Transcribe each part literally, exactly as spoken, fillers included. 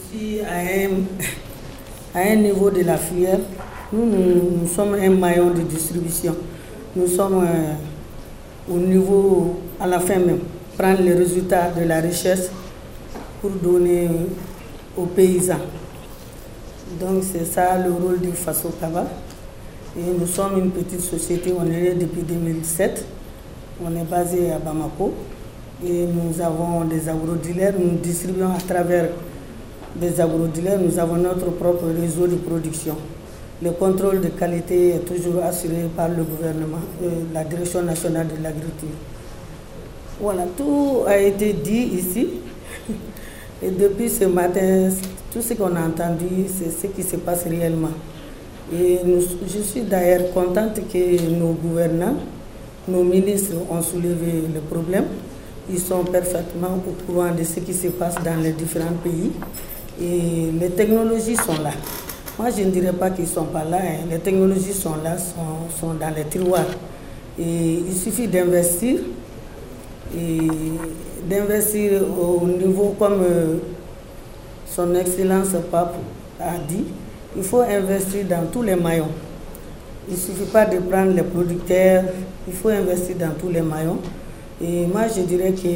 suis à un, à un niveau de la filière. Nous, nous, nous sommes un maillon de distribution. Nous sommes euh, au niveau, à la fin même, prendre les résultats de la recherche pour donner aux paysans. Donc c'est ça le rôle du Faso Kaba. Et nous sommes une petite société, on est né depuis deux mille sept. On est basé à Bamako. Et nous avons des agrodealers, nous distribuons à travers des agrodealers, nous avons notre propre réseau de production. Le contrôle de qualité est toujours assuré par le gouvernement, euh, la Direction nationale de l'agriculture. Voilà, tout a été dit ici. Et depuis ce matin, tout ce qu'on a entendu, c'est ce qui se passe réellement. Et nous, je suis d'ailleurs contente que nos gouvernants, nos ministres ont soulevé le problème. Ils sont parfaitement au courant de ce qui se passe dans les différents pays. Et les technologies sont là. Moi, je ne dirais pas qu'ils ne sont pas là. Hein. Les technologies sont là, sont, sont dans les tiroirs. Et il suffit d'investir. Et d'investir au niveau comme euh, son Excellence Pape a dit. Il faut investir dans tous les maillons. Il ne suffit pas de prendre les producteurs. Il faut investir dans tous les maillons. Et moi, je dirais que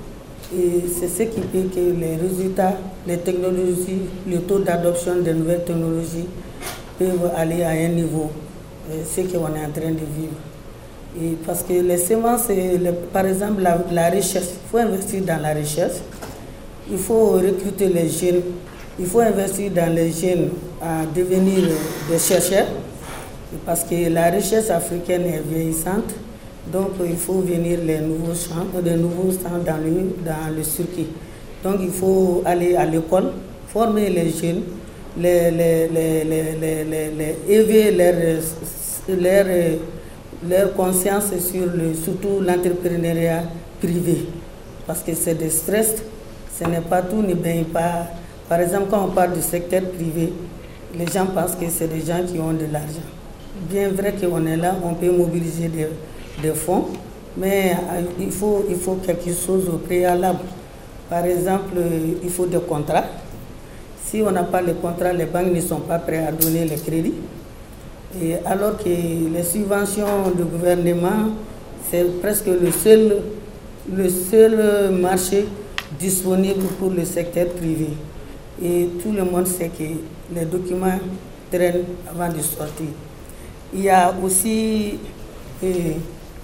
c'est ce qui fait que les résultats, les technologies, le taux d'adoption des nouvelles technologies peuvent aller à un niveau, ce qu'on est en train de vivre. Et parce que les semences, les, par exemple, la, la recherche, il faut investir dans la recherche, il faut recruter les jeunes, il faut investir dans les jeunes à devenir des chercheurs, parce que la recherche africaine est vieillissante. Donc il faut venir les nouveaux champs, les nouveaux champs dans le, dans le circuit. Donc il faut aller à l'école, former les jeunes, les, les, les, les, les, les, les éveiller leur, leur, leur conscience sur le, surtout l'entrepreneuriat privé. Parce que c'est des stress, ce n'est pas tout, ne baigne pas. Par exemple, quand on parle du secteur privé, les gens pensent que c'est des gens qui ont de l'argent. Bien vrai qu'on est là, on peut mobiliser des des fonds, mais il faut, il faut quelque chose au préalable. Par exemple, il faut des contrats. Si on n'a pas les contrats, les banques ne sont pas prêtes à donner les crédits. Et alors que les subventions du gouvernement, c'est presque le seul, le seul marché disponible pour le secteur privé. Et tout le monde sait que les documents traînent avant de sortir. Il y a aussi... Et,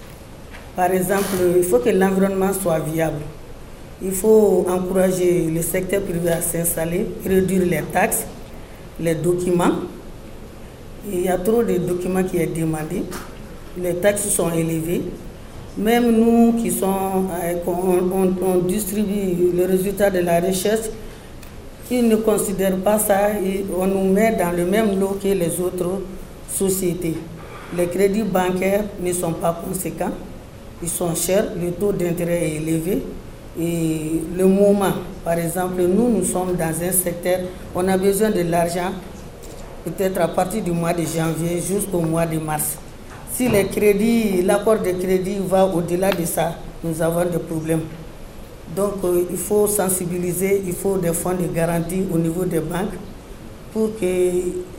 par exemple, il faut que l'environnement soit viable. Il faut encourager le secteur privé à s'installer, réduire les taxes, les documents. Il y a trop de documents qui sont demandés. Les taxes sont élevées. Même nous qui sommes, on, on, on distribue le résultat de la recherche, ils ne considèrent pas ça et on nous met dans le même lot que les autres sociétés. Les crédits bancaires ne sont pas conséquents. Ils sont chers, le taux d'intérêt est élevé. Et le moment, par exemple, nous, nous sommes dans un secteur, on a besoin de l'argent peut-être à partir du mois de janvier jusqu'au mois de mars. Si les crédits, l'accord de crédit va au-delà de ça, nous avons des problèmes. Donc, euh, il faut sensibiliser, il faut des fonds de garantie au niveau des banques pour, que,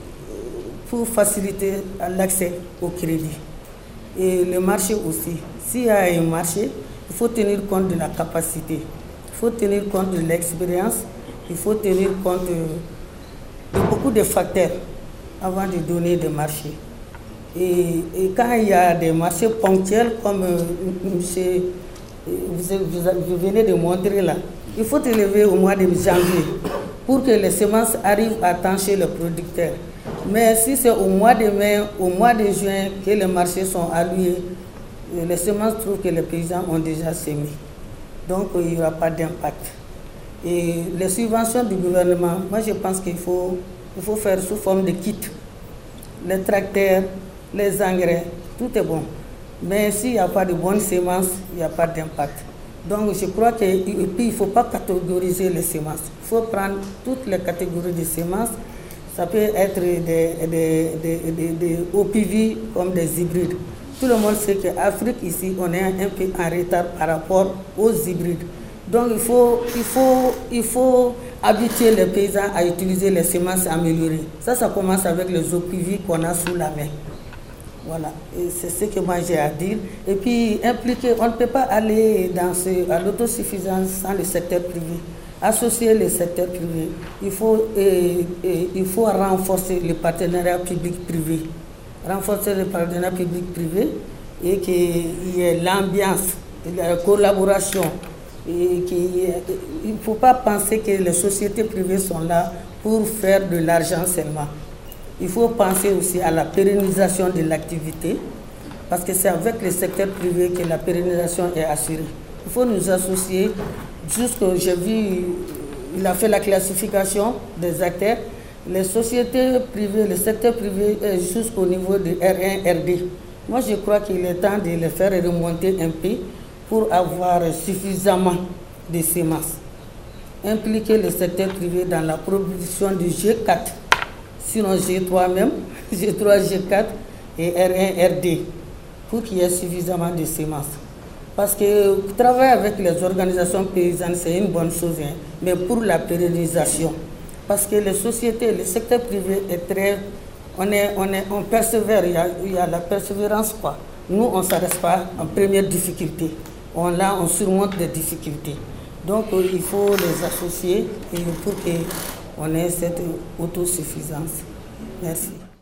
pour faciliter l'accès au crédit. Et le marché aussi. S'il y a un marché, il faut tenir compte de la capacité, il faut tenir compte de l'expérience, il faut tenir compte de, de beaucoup de facteurs avant de donner des marchés. Et, et quand il y a des marchés ponctuels, comme euh, monsieur, vous, vous, vous venez de montrer là, il faut élever au mois de janvier pour que les semences arrivent à temps chez les producteurs. Mais si c'est au mois de mai, au mois de juin que les marchés sont alloués, les semences trouvent que les paysans ont déjà semé. Donc il n'y aura pas d'impact. Et les subventions du gouvernement, moi je pense qu'il faut, il faut faire sous forme de kits. Les tracteurs, les engrais, tout est bon. Mais s'il n'y a pas de bonnes semences, il n'y a pas d'impact. Donc je crois qu'il ne faut pas catégoriser les semences. Il faut prendre toutes les catégories de semences. Ça peut être des, des, des, des, des O P V comme des hybrides. Tout le monde sait qu'Afrique, ici, on est un peu en retard par rapport aux hybrides. Donc il faut, il faut, il faut habituer les paysans à utiliser les semences améliorées. Ça, ça commence avec les eaux privées qu'on a sous la main. Voilà, c'est ce que moi j'ai à dire. Et puis, impliquer, on ne peut pas aller dans ce, à l'autosuffisance sans le secteur privé. Associer le secteur privé. Il faut, et, et, il faut renforcer le partenariat public-privé. Renforcer le partenariat public-privé et qu'il y ait l'ambiance, la collaboration. Et il ne faut pas penser que les sociétés privées sont là pour faire de l'argent seulement. Il faut penser aussi à la pérennisation de l'activité, parce que c'est avec le secteur privé que la pérennisation est assurée. Il faut nous associer, jusqu'au, j'ai vu, il a fait la classification des acteurs, les sociétés privées, le secteur privé jusqu'au niveau de R un, R deux. Moi, je crois qu'il est temps de les faire remonter un peu pour avoir suffisamment de semences. Impliquer le secteur privé dans la production du G quatre, sinon G trois même, G trois, G quatre et R un, R deux, pour qu'il y ait suffisamment de semences. Parce que travailler avec les organisations paysannes, c'est une bonne chose, hein, mais pour la pérennisation. Parce que les sociétés, le secteur privé est très... On, est, on, est, on persévère, il y, a, il y a la persévérance, quoi. Nous, on ne s'arrête pas en première difficulté. On, là, on surmonte des difficultés. Donc, il faut les associer et pour qu'on ait cette autosuffisance. Merci.